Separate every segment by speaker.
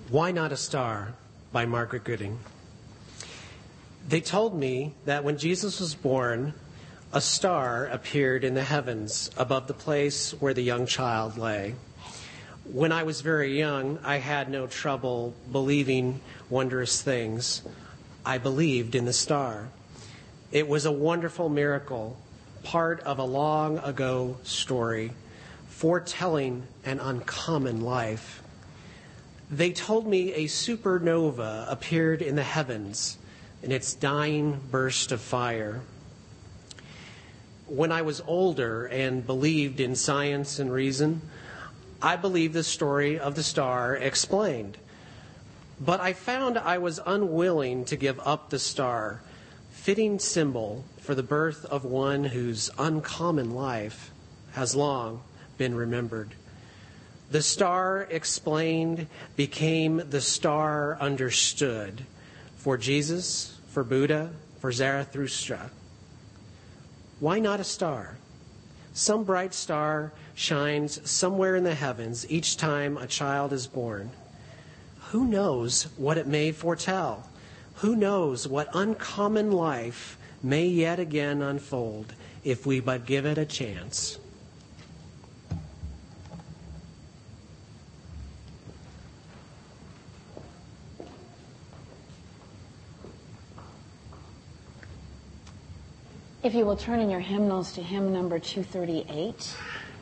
Speaker 1: Why Not a Star by Margaret Gooding. They told me that when Jesus was born, a star appeared in the heavens above the place where the young child lay. When I was very young, I had no trouble believing wondrous things. I believed in the star. It was a wonderful miracle, part of a long ago story, foretelling an uncommon life. They told me a supernova appeared in the heavens in its dying burst of fire. When I was older and believed in science and reason, I believed the story of the star explained. But I found I was unwilling to give up the star, fitting symbol for the birth of one whose uncommon life has long been remembered. The star explained became the star understood for Jesus, for Buddha, for Zarathustra. Why not a star? Some bright star shines somewhere in the heavens each time a child is born. Who knows what it may foretell? Who knows what uncommon life may yet again unfold if we but give it a chance?
Speaker 2: If you will turn in your hymnals to hymn number 238.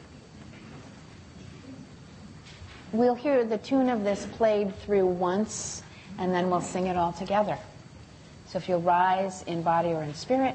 Speaker 2: We'll hear the tune of this played through once, and then we'll sing it all together. So if you'll rise in body or in spirit.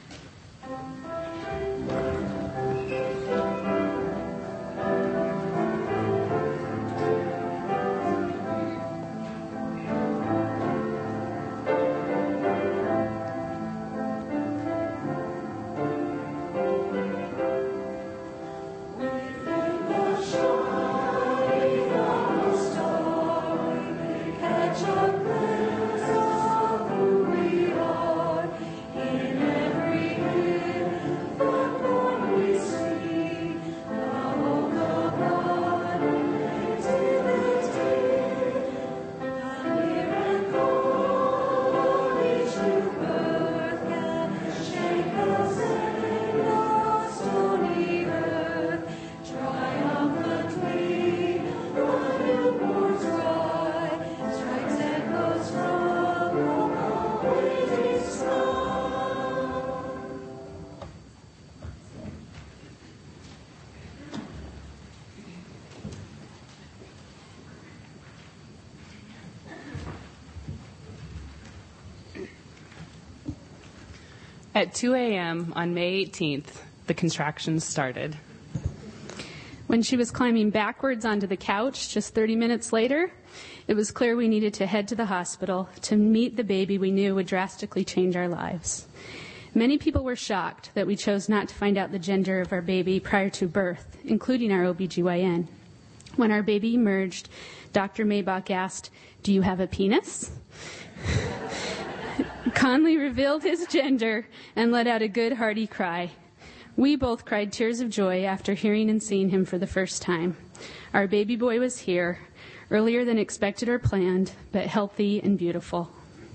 Speaker 3: At 2 a.m. on May 18th, the contractions started. When she was climbing backwards onto the couch just 30 minutes later, it was clear we needed to head to the hospital to meet the baby we knew would drastically change our lives. Many people were shocked that we chose not to find out the gender of our baby prior to birth, including our OBGYN. When our baby emerged, Dr. Maybach asked, "Do you have a penis?" Conley revealed his gender and let out a good, hearty cry. We both cried tears of joy after hearing and seeing him for the first time. Our baby boy was here, earlier than expected or planned, but healthy and beautiful.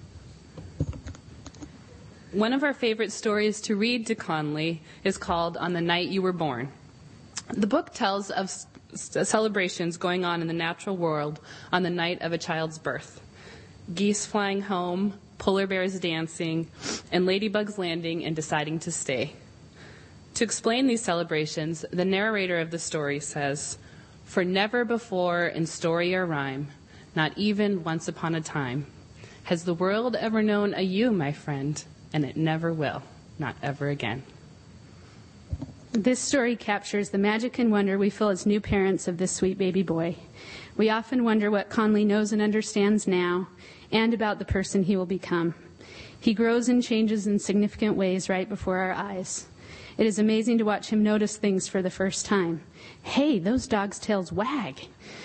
Speaker 4: One of our favorite stories to read to Conley is called On the Night You Were Born. The book tells of celebrations going on in the natural world on the night of a child's birth. Geese flying home, polar bears dancing, and ladybugs landing and deciding to stay. To explain these celebrations, the narrator of the story says, "For never before in story or rhyme, not even once upon a time, has the world ever known a you, my friend, and it never will, not ever again."
Speaker 3: This story captures the magic and wonder we feel as new parents of this sweet baby boy. We often wonder what Conley knows and understands now, and about the person he will become. He grows and changes in significant ways right before our eyes. It is amazing to watch him notice things for the first time. Hey, those dogs' tails wag.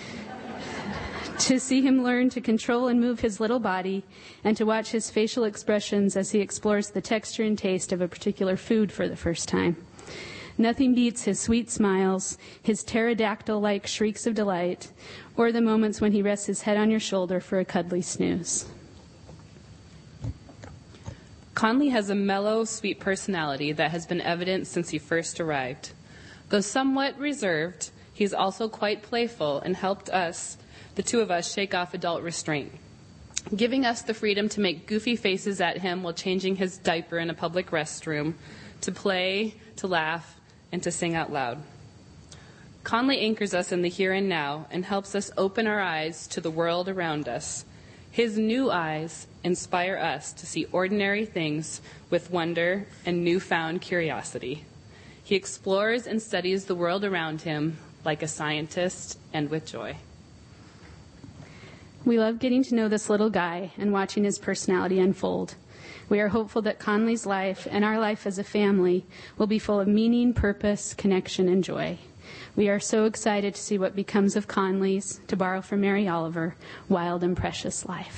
Speaker 3: To see him learn to control and move his little body, and to watch his facial expressions as he explores the texture and taste of a particular food for the first time. Nothing beats his sweet smiles, his pterodactyl-like shrieks of delight, or the moments when he rests his head on your shoulder for a cuddly snooze.
Speaker 4: Conley has a mellow, sweet personality that has been evident since he first arrived. Though somewhat reserved, he's also quite playful and helped us, the two of us, shake off adult restraint, giving us the freedom to make goofy faces at him while changing his diaper in a public restroom, to play, to laugh, and to sing out loud. Conley anchors us in the here and now and helps us open our eyes to the world around us. His new eyes inspire us to see ordinary things with wonder and newfound curiosity. He explores and studies the world around him like a scientist and with joy.
Speaker 3: We love getting to know this little guy and watching his personality unfold. We are hopeful that Conley's life and our life as a family will be full of meaning, purpose, connection, and joy. We are so excited to see what becomes of Conley's, to borrow from Mary Oliver, wild and precious life.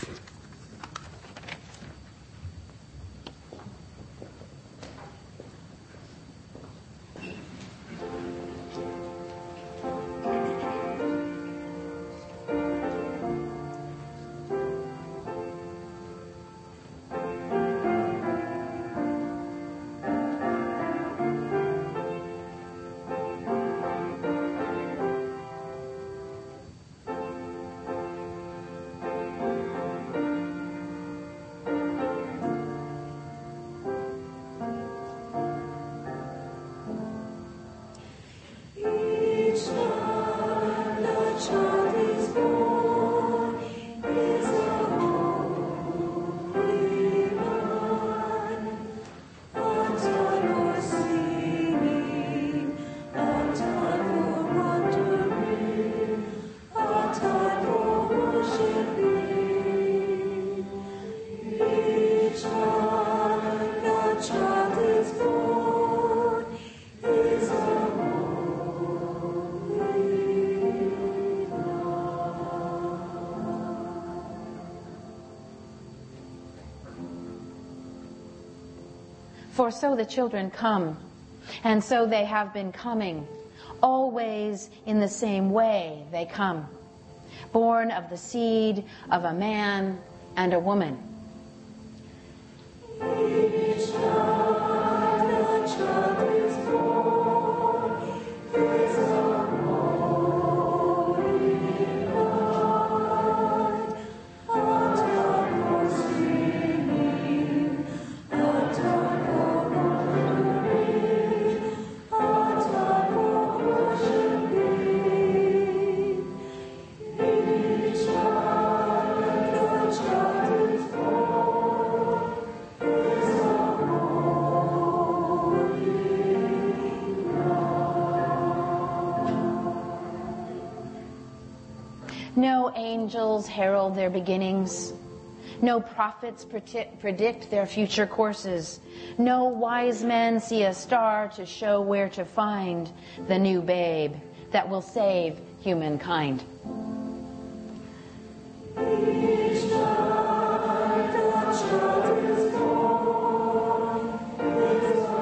Speaker 2: For so the children come, and so they have been coming. Always in the same way they come, born of the seed of a man and a woman. Each time the child is born is a holy night, a time for singing, a time for wondering, a time for worshiping. Each time the child is born is a holy night. No angels herald their beginnings. No prophets predict their future courses. No wise men see a star to show where to find the new babe that will save humankind. Each time the child is born is a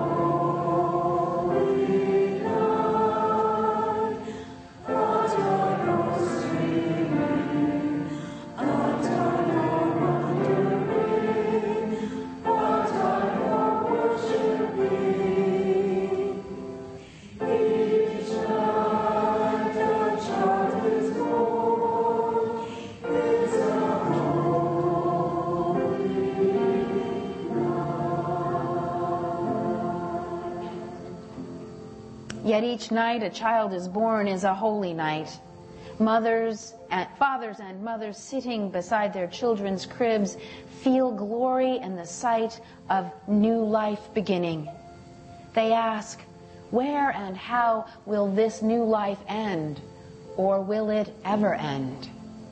Speaker 2: holy night, a time of singing, a time of wondering, a time of worshiping. Each time the child is born is a holy night. Yet each night a child is born is a holy night. Fathers and mothers sitting beside their children's cribs feel glory in the sight of new life beginning. They ask, where and how will this new life end? Or will it ever end?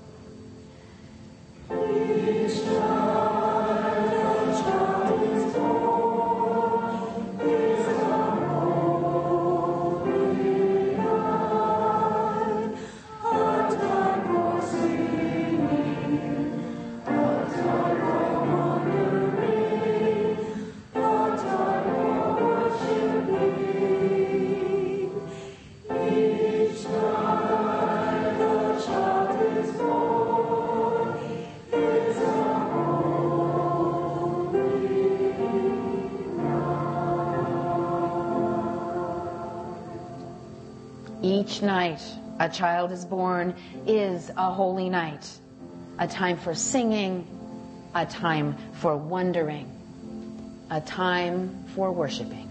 Speaker 2: Each time the child is born is a holy night, a time for singing, a time for wondering, a time for worshiping. Each night a child is born is a holy night, a time for singing, a time for wondering, a time for worshiping.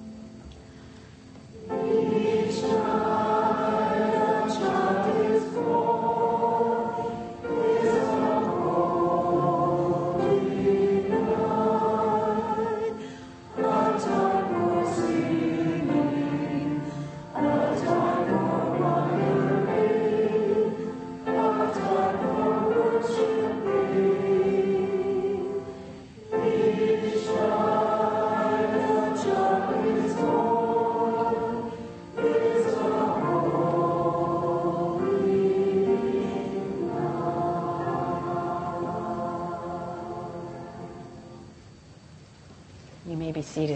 Speaker 2: You may be seated.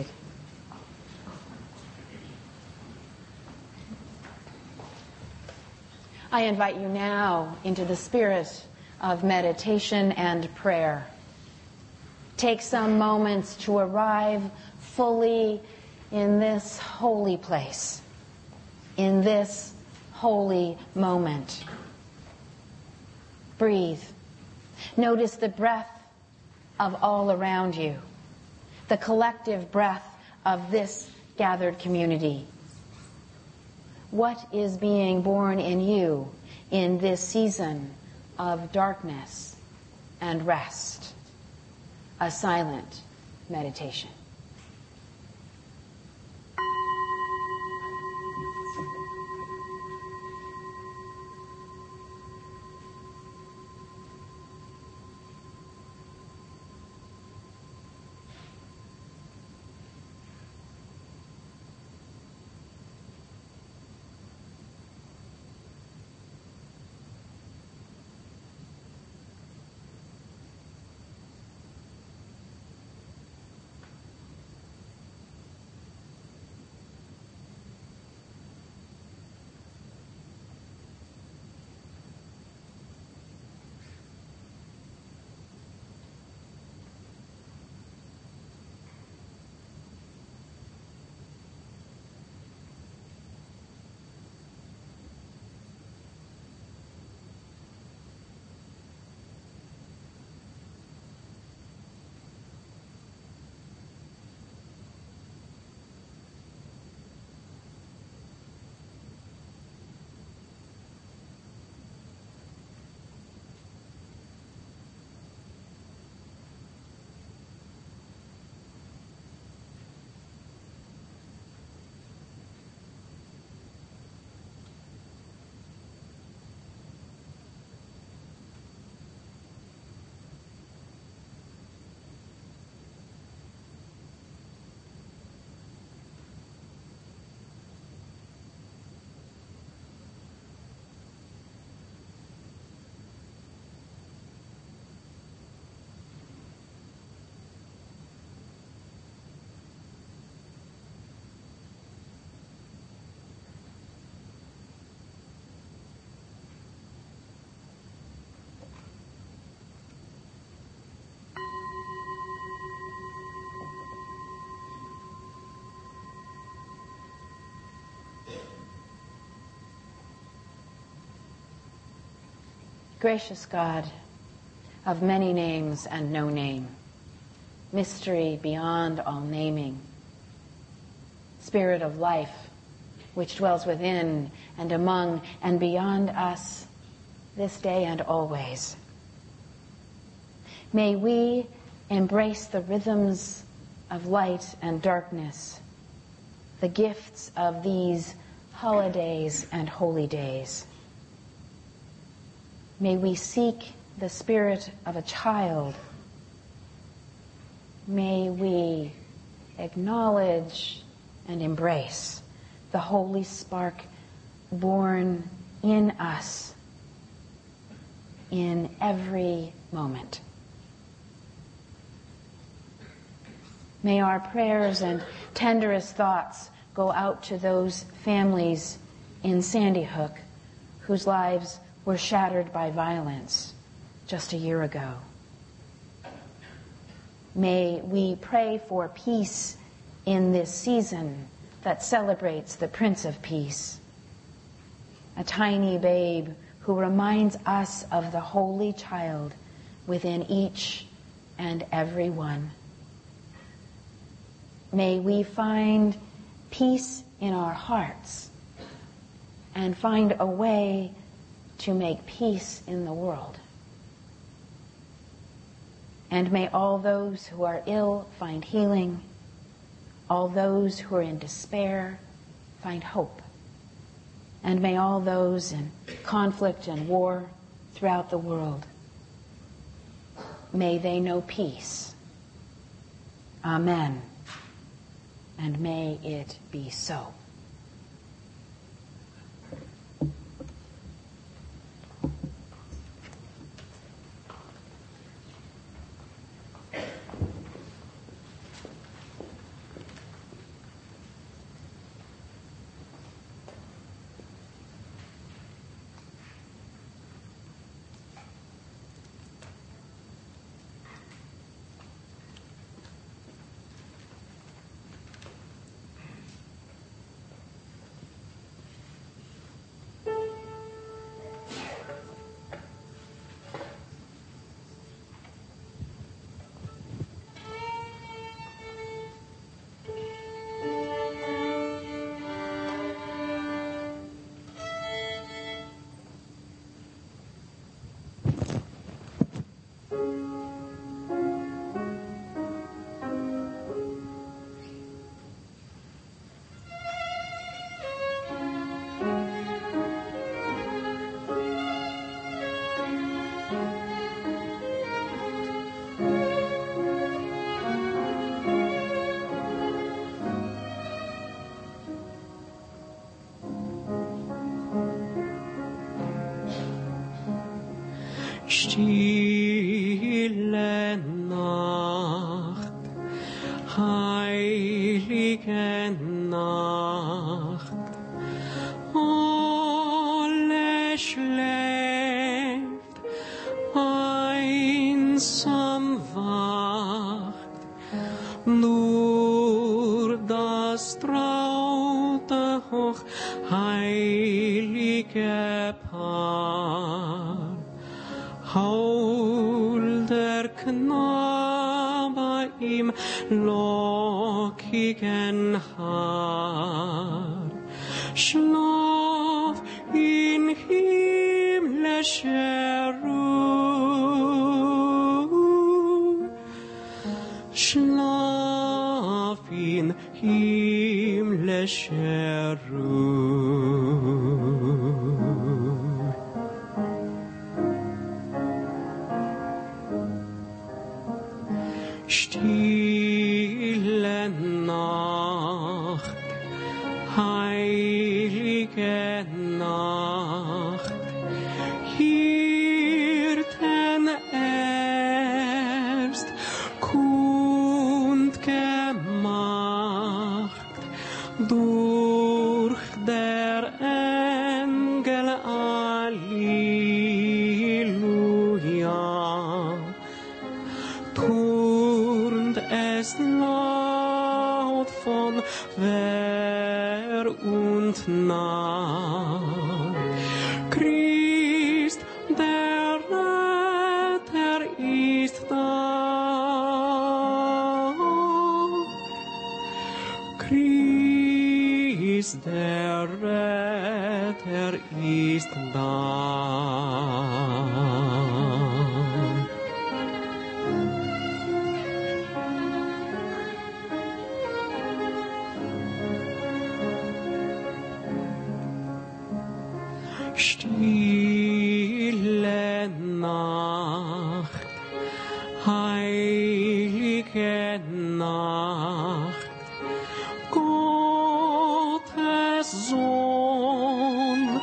Speaker 2: I invite you now into the spirit of meditation and prayer. Take some moments to arrive fully in this holy place, in this holy moment. Breathe. Notice the breath of all around you, the collective breath of this gathered community. What is being born in you in this season of darkness and rest? A silent meditation. Gracious God, of many names and no name, mystery beyond all naming, Spirit of life, which dwells within and among and beyond us this day and always. May we embrace the rhythms of light and darkness, the gifts of these holidays and holy days. May we seek the spirit of a child. May we acknowledge and embrace the holy spark born in us in every moment. May our prayers and tenderest thoughts go out to those families in Sandy Hook whose lives were shattered by violence just a year ago. May we pray for peace in this season that celebrates the Prince of Peace. a tiny babe who reminds us of the Holy Child within each and every one. May we find peace in our hearts and find a way to make peace in the world. And may all those who are ill find healing, all those who are in despair find hope, and may all those in conflict and war throughout the world, may they know peace. Amen. And may it be so.
Speaker 5: Stille Nacht, heilige Nacht, alle schläft, einsam wacht, nur das traute hoch heilige Paar. Holder Knabe im lockigen Haar, schlaf in himmlischer Ruhe, schlaf in himmlischer Ruhe. Stille Nacht, heilige Nacht, Hirten erst kundgemacht durch der Engel Alleluia. Turnt es laut von wer und nah. Christ, der Retter, ist da. Christ, der Retter, ist da. Stille Nacht, heilige Nacht, Gottes Sohn,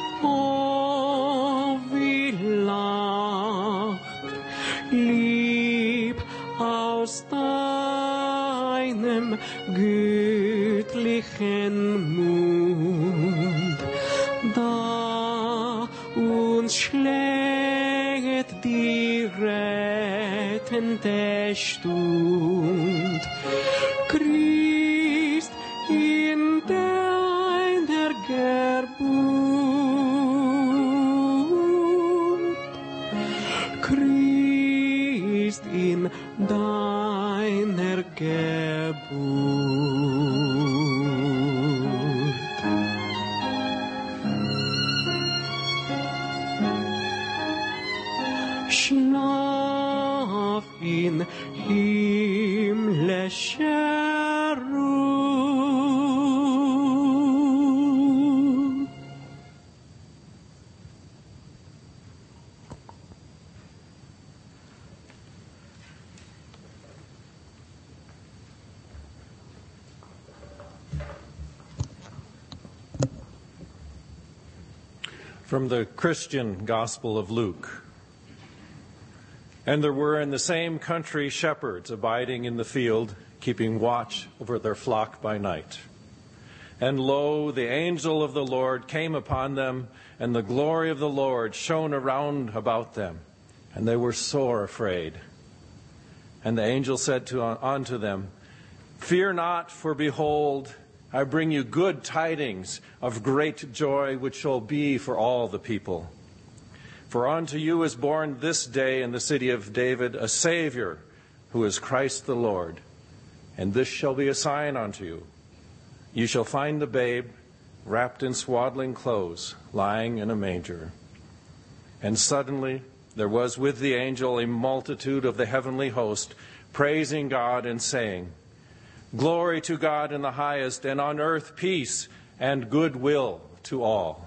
Speaker 5: oh wie lacht, lieb aus deinem göttlichen Mund, da uns schlägt die rettende Stund. Christ in deiner Geburt, Geburt. Schlaf in himmlischer Ruhe.
Speaker 6: From the Christian Gospel of Luke. And there were in the same country shepherds abiding in the field, keeping watch over their flock by night. And lo, the angel of the Lord came upon them, and the glory of the Lord shone around about them, and they were sore afraid. And the angel said unto them, Fear not, for behold, I bring you good tidings of great joy, which shall be for all the people. For unto you is born this day in the city of David a Savior, who is Christ the Lord. And this shall be a sign unto you. You shall find the babe wrapped in swaddling clothes, lying in a manger. And suddenly there was with the angel a multitude of the heavenly host, praising God and saying, Glory to God in the highest, and on earth peace and goodwill to all.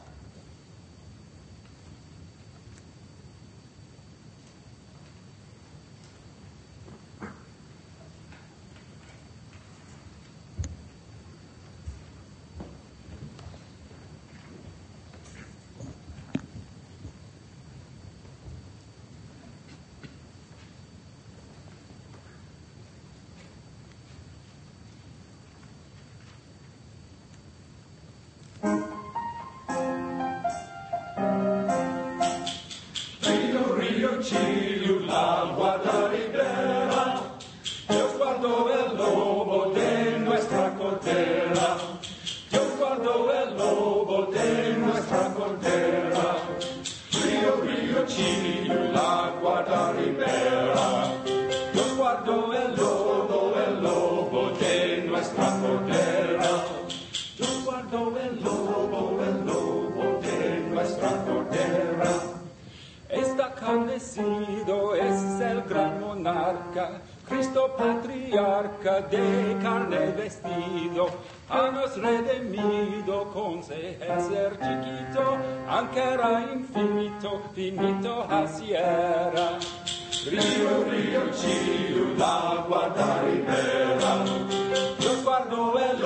Speaker 7: Es el gran monarca, Cristo patriarca, de carne vestido, ha nos redimido con ser chiquito, aunque era infinito, finito así era. Río, río, Chillo, la guarda ribera, yo guardo el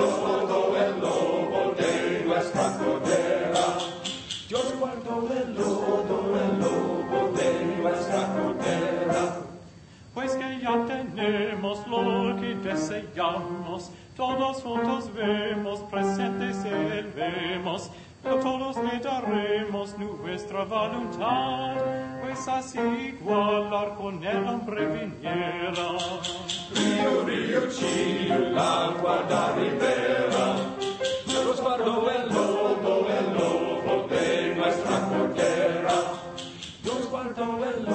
Speaker 7: lobo de nuestra cordera, yo guardo el lobo de nuestra cordera.
Speaker 5: Pues que ya tenemos lo que deseamos, todos juntos vemos, presentes vemos, todos le daremos nuestra voluntad, pues así igualar con el hombre viniera.
Speaker 7: Río, río, Chillo, la guarda ribera, yo guardo el lobo de nuestra cordera, yo guardo el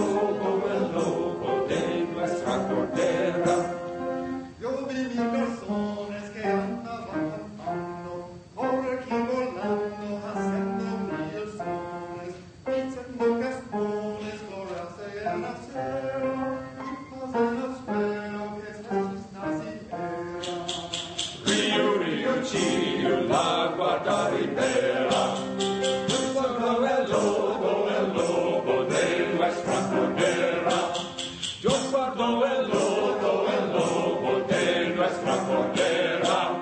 Speaker 7: lobo de nuestra cordera.
Speaker 8: Yo vi mil personas que andaban cantando, por aquí volando, haciendo mil sones, diciendo cascones, gloria sea en el cielo, y paz en el suelo, que Jesús naciera.
Speaker 7: Río, río, Chillo, la guarda ribera, yo guardo el lobo de nuestra cordera, yo guardo el lobo de nuestra cordera.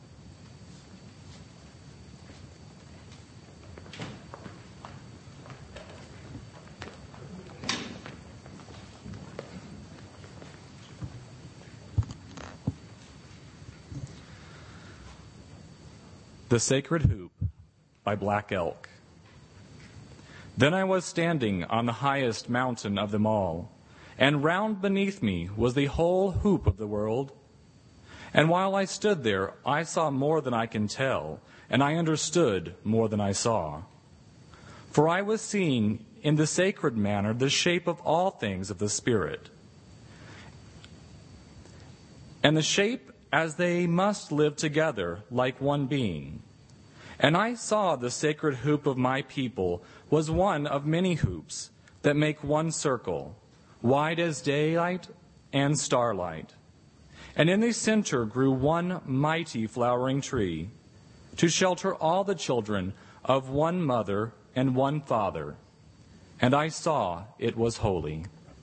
Speaker 9: The Sacred Hoop by Black Elk. Then I was standing on the highest mountain of them all, and round beneath me was the whole hoop of the world. And while I stood there, I saw more than I can tell, and I understood more than I saw. For I was seeing in the sacred manner the shape of all things of the Spirit. and the shape as they must live together like one being. And I saw the sacred hoop of my people was one of many hoops that make one circle, wide as daylight and starlight. And in the center grew one mighty flowering tree to shelter all the children of one mother and one father. And I saw it was holy.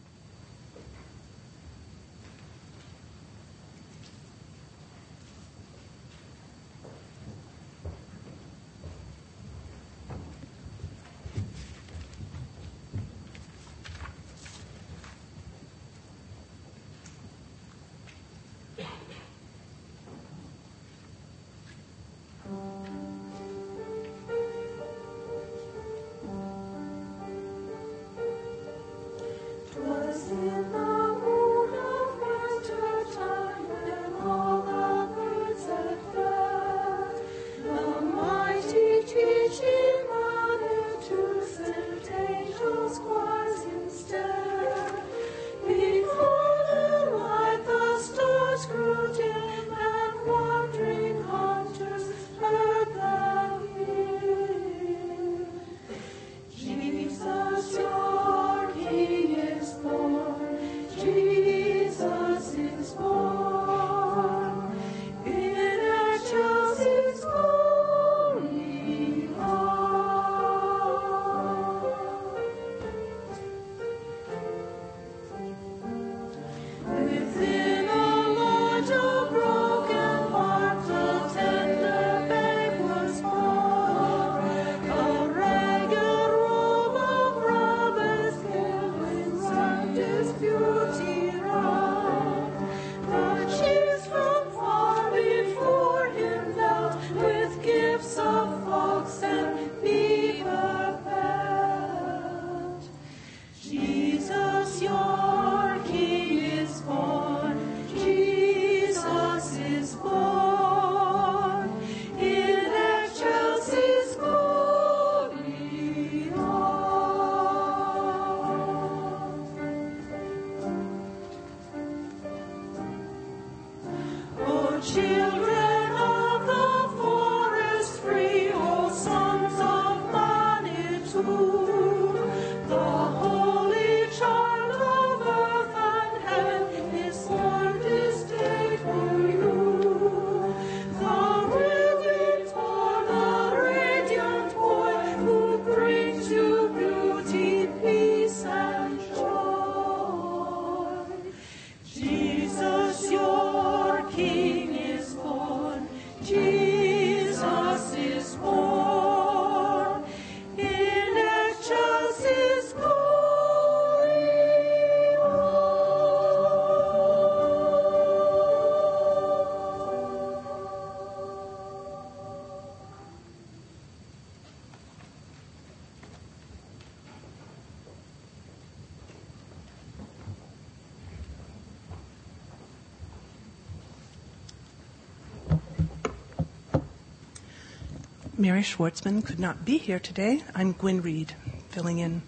Speaker 10: Mary Schwartzman could not be here today. I'm Gwyn Reed, filling in.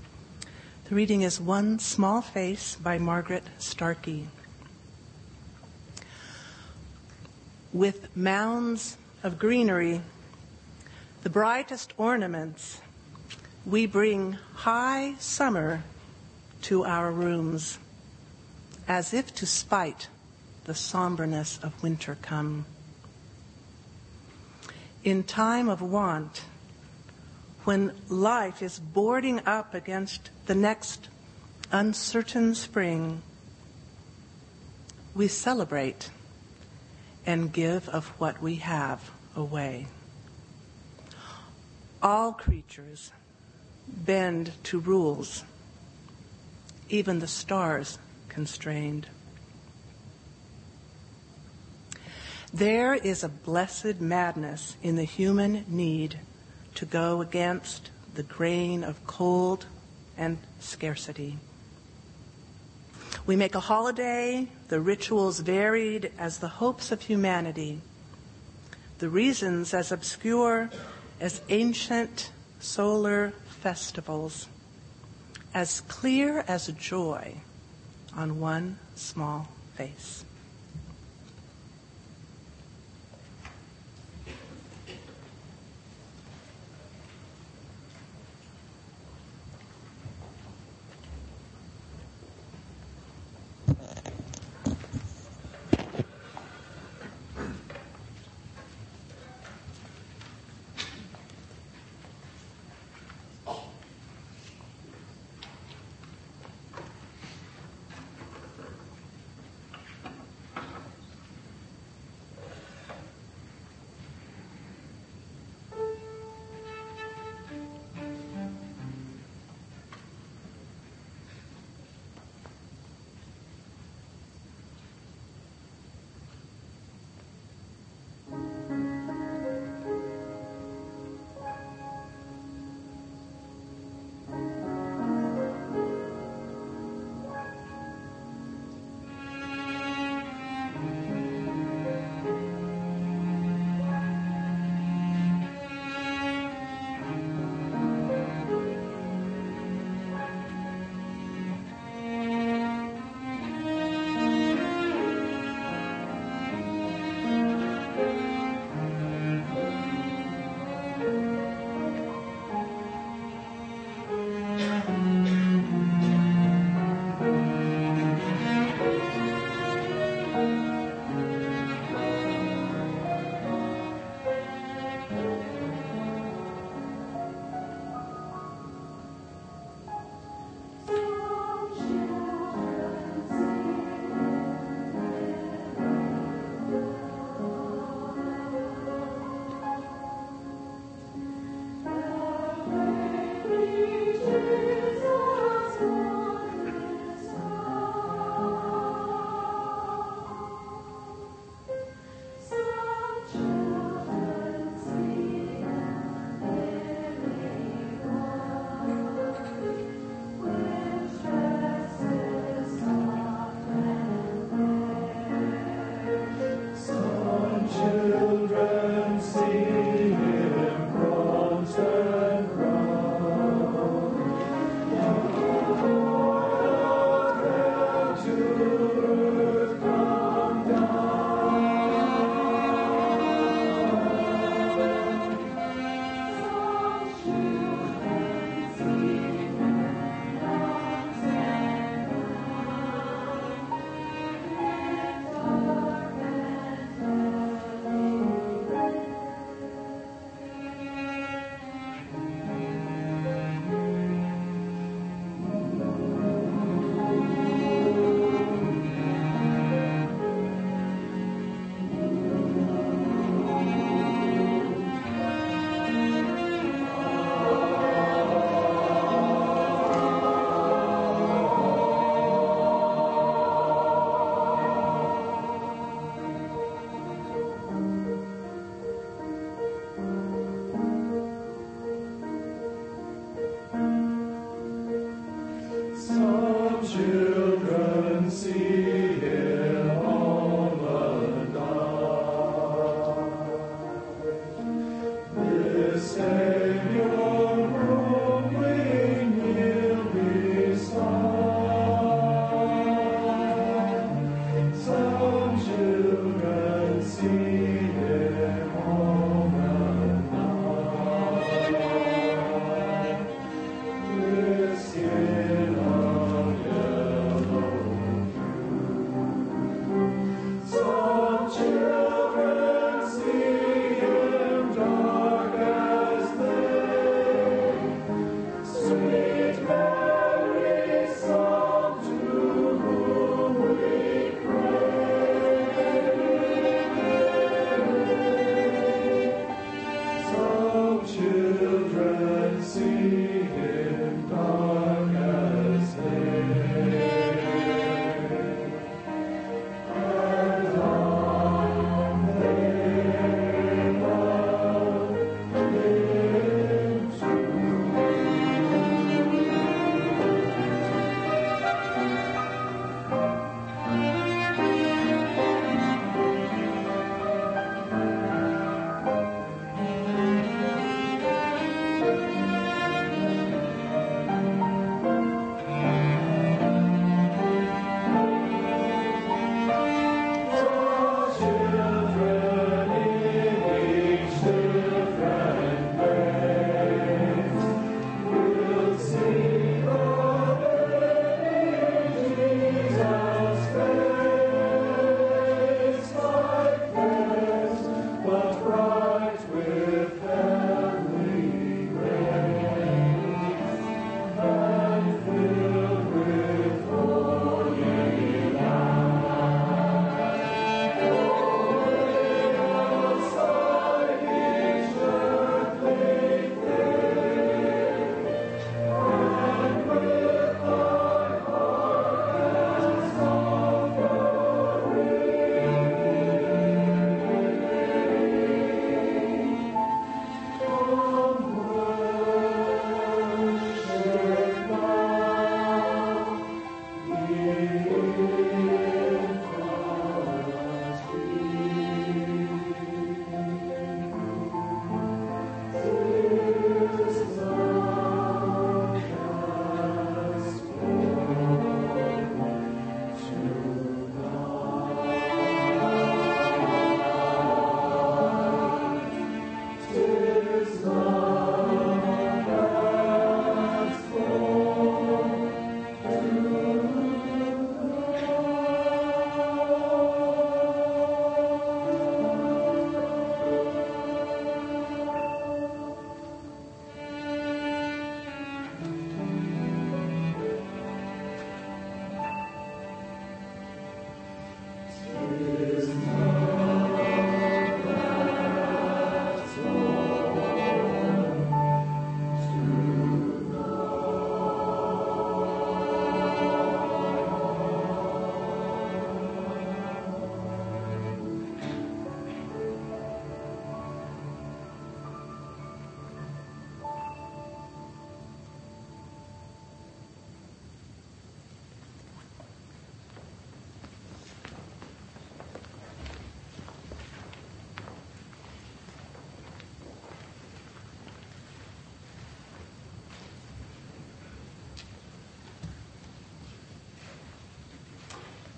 Speaker 10: The reading is One Small Face by Margaret Starkey. With mounds of greenery, the brightest ornaments, we bring high summer to our rooms, as if to spite the somberness of winter come. In time of want, when life is boarding up against the next uncertain spring, we celebrate and give of what we have away. All creatures bend to rules, even the stars constrained. There is a blessed madness in the human need to go against the grain of cold and scarcity. We make a holiday, the rituals varied as the hopes of humanity, the reasons as obscure as ancient solar festivals, as clear as joy on one small face.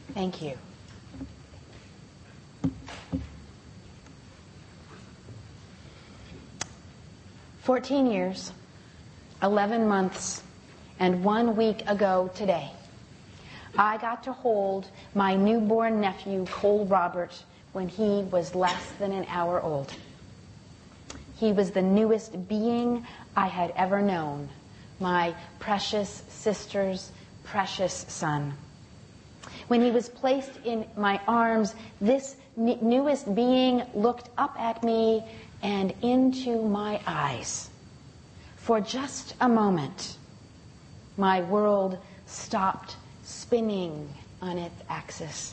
Speaker 2: Thank you. "14 years, 11 months, and 1 week ago today, I got to hold my newborn nephew, Cole Robert, when he was less than an hour old. He was the newest being I had ever known, my precious sister's precious son. When he was placed in my arms, this newest being looked up at me and into my eyes. For just a moment, my world stopped spinning on its axis.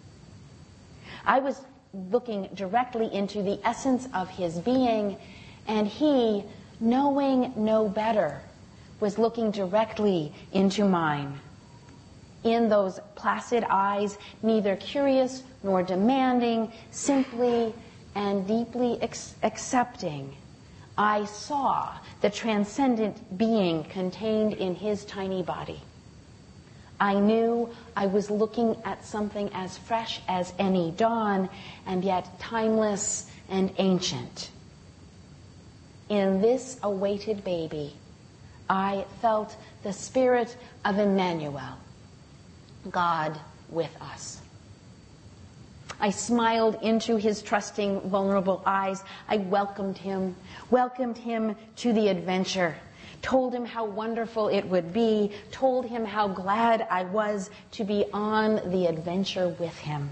Speaker 2: I was looking directly into the essence of his being, and he, knowing no better, was looking directly into mine. In those placid eyes, neither curious nor demanding, simply and deeply accepting, I saw the transcendent being contained in his tiny body. I knew I was looking at something as fresh as any dawn, and yet timeless and ancient. In this awaited baby, I felt the spirit of Emmanuel, God with us. I smiled into his trusting, vulnerable eyes. I welcomed him to the adventure, told him how wonderful it would be, told him how glad I was to be on the adventure with him.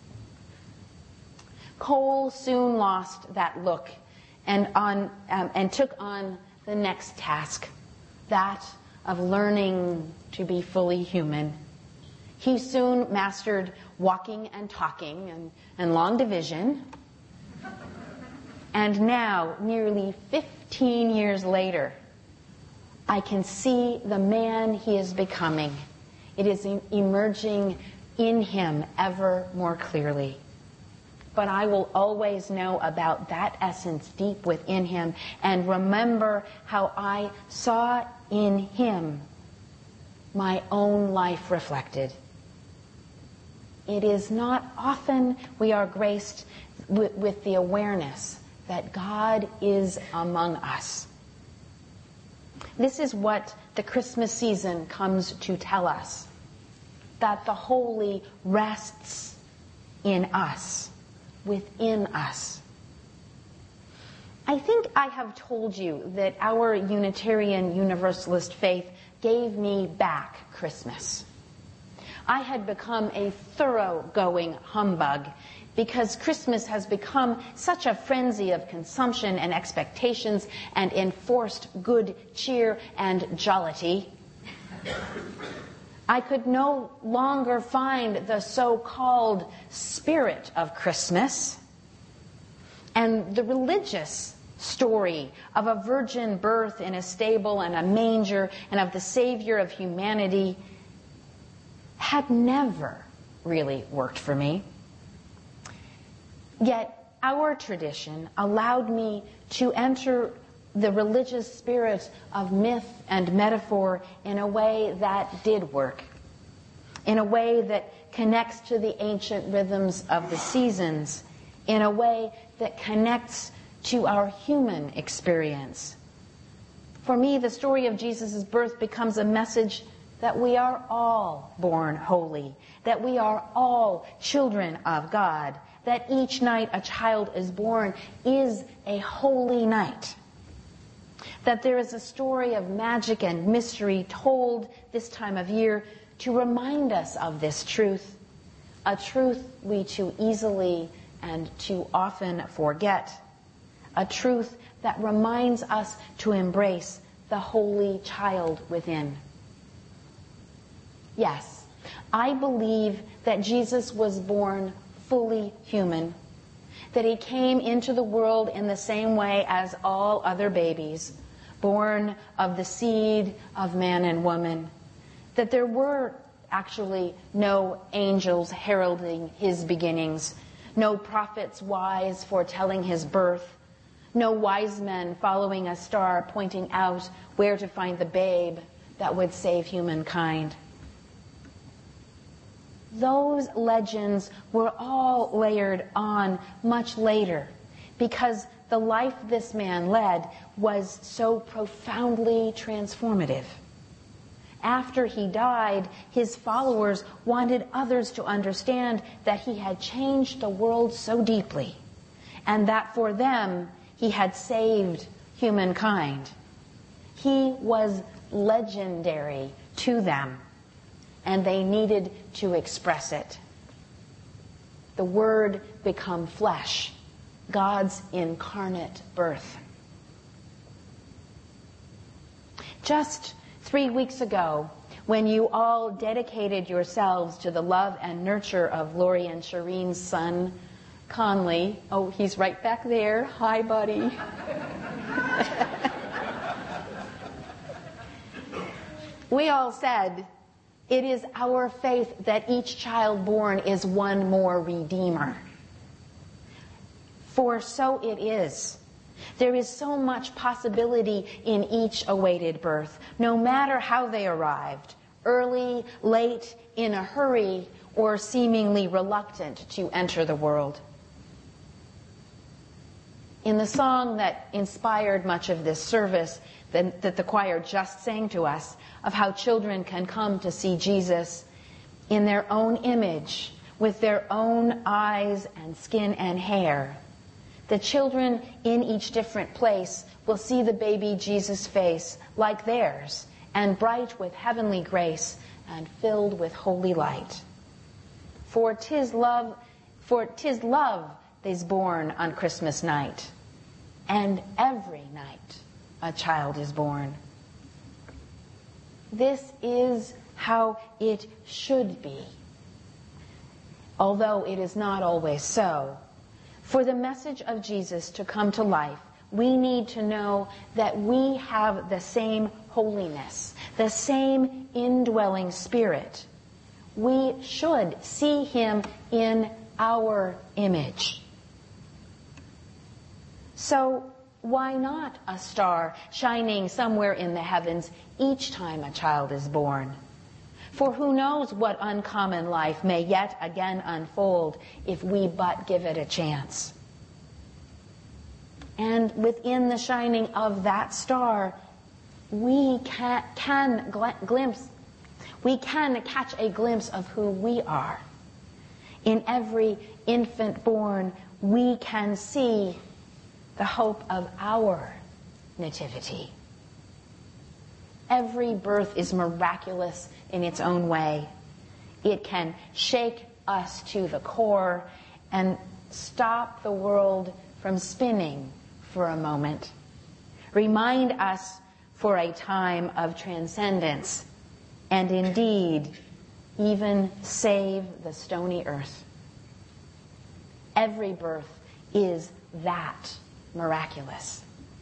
Speaker 2: Cole soon lost that look and took on the next task, that of learning to be fully human. He soon mastered walking and talking and long division. And now, nearly 15 years later, I can see the man he is becoming. It is emerging in him ever more clearly. But I will always know about that essence deep within him and remember how I saw in him my own life reflected. It is not often we are graced with the awareness that God is among us. This is what the Christmas season comes to tell us, that the holy rests in us, within us. I think I have told you that our Unitarian Universalist faith gave me back Christmas. I had become a thoroughgoing humbug because Christmas has become such a frenzy of consumption and expectations and enforced good cheer and jollity. I could no longer find the so-called spirit of Christmas, and the religious story of a virgin birth in a stable and a manger and of the Savior of humanity had never really worked for me. Yet our tradition allowed me to enter the religious spirit of myth and metaphor in a way that did work, in a way that connects to the ancient rhythms of the seasons, in a way that connects to our human experience. For me, the story of Jesus' birth becomes a message that we are all born holy, that we are all children of God, that each night a child is born is a holy night, that there is a story of magic and mystery told this time of year to remind us of this truth, a truth we too easily and too often forget, a truth that reminds us to embrace the holy child within. Yes, I believe that Jesus was born fully human, that he came into the world in the same way as all other babies, born of the seed of man and woman, that there were actually no angels heralding his beginnings, no prophets wise foretelling his birth, no wise men following a star pointing out where to find the babe that would save humankind. those legends were all layered on much later because the life this man led was so profoundly transformative. After he died, his followers wanted others to understand that he had changed the world so deeply, and that for them, he had saved humankind. He was legendary to them, and they needed to express it. The Word become flesh, God's incarnate birth. Just 3 weeks ago, when you all dedicated yourselves to the love and nurture of Lori and Shireen's son, Conley. Oh, he's right back there. Hi, buddy. We all said, it is our faith that each child born is one more redeemer. For so it is. There is so much possibility in each awaited birth, no matter how they arrived, early, late, in a hurry, or seemingly reluctant to enter the world. In the song that inspired much of this service that the choir just sang to us, of how children can come to see Jesus in their own image, with their own eyes and skin and hair, the children in each different place will see the baby Jesus' face like theirs, and bright with heavenly grace, and filled with holy light. For 'tis love is born on Christmas night, and every night a child is born. This is how it should be, although it is not always so. For the message of Jesus to come to life, we need to know that we have the same holiness, the same indwelling Spirit. We should see Him in our image. So why not a star shining somewhere in the heavens each time a child is born? For who knows what uncommon life may yet again unfold if we but give it a chance. And within the shining of that star, we can catch a glimpse of who we are. In every infant born, we can see the hope of our nativity. Every birth is miraculous in its own way. It can shake us to the core and stop the world from spinning for a moment. Remind us for a time of transcendence, and indeed, even save the stony earth. Every birth is that miraculous.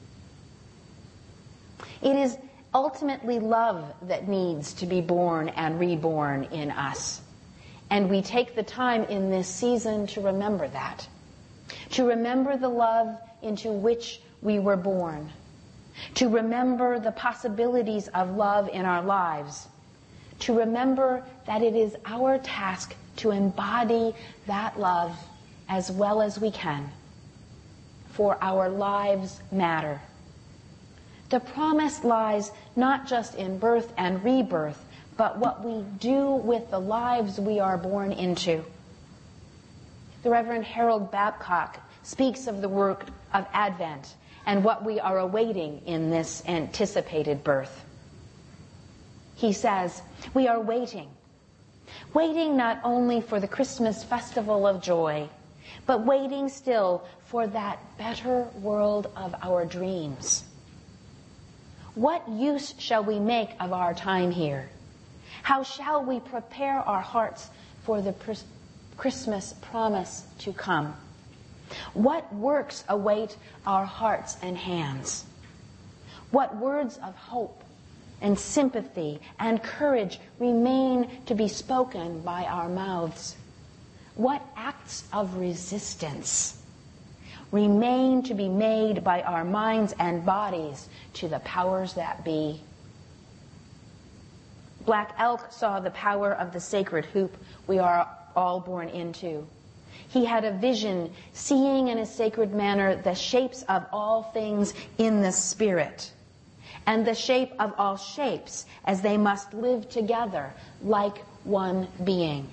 Speaker 2: It is ultimately love that needs to be born and reborn in us. And we take the time in this season to remember that. To remember the love into which we were born. To remember the possibilities of love in our lives. To remember that it is our task to embody that love as well as we can. For our lives matter. The promise lies not just in birth and rebirth, but what we do with the lives we are born into. The Reverend Harold Babcock speaks of the work of Advent and what we are awaiting in this anticipated birth. He says, we are waiting not only for the Christmas festival of joy, but waiting still for that better world of our dreams. What use shall we make of our time here? How shall we prepare our hearts for the Christmas promise to come? What works await our hearts and hands? What words of hope and sympathy and courage remain to be spoken by our mouths? What acts of resistance remain to be made by our minds and bodies to the powers that be? Black Elk saw the power of the sacred hoop we are all born into. He had a vision, seeing in a sacred manner the shapes of all things in the spirit, and the shape of all shapes as they must live together like one being.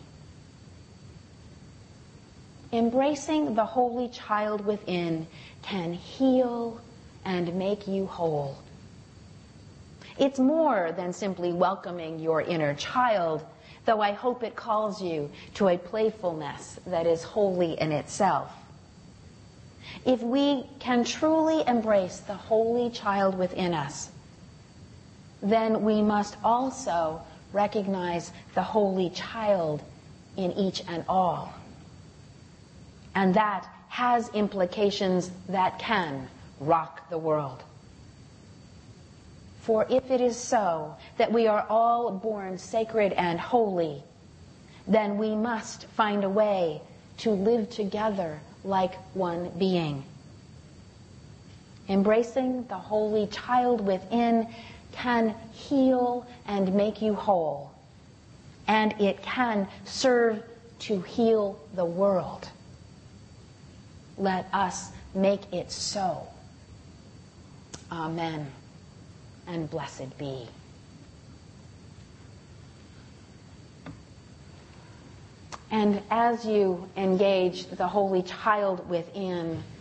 Speaker 2: Embracing the holy child within can heal and make you whole. It's more than simply welcoming your inner child, though I hope it calls you to a playfulness that is holy in itself. If we can truly embrace the holy child within us, then we must also recognize the holy child in each and all. And that has implications that can rock the world. For if it is so that we are all born sacred and holy, then we must find a way to live together like one being. Embracing the holy child within can heal and make you whole, and it can serve to heal the world. Let us make it so. Amen, and blessed be. And as you engage the holy child within,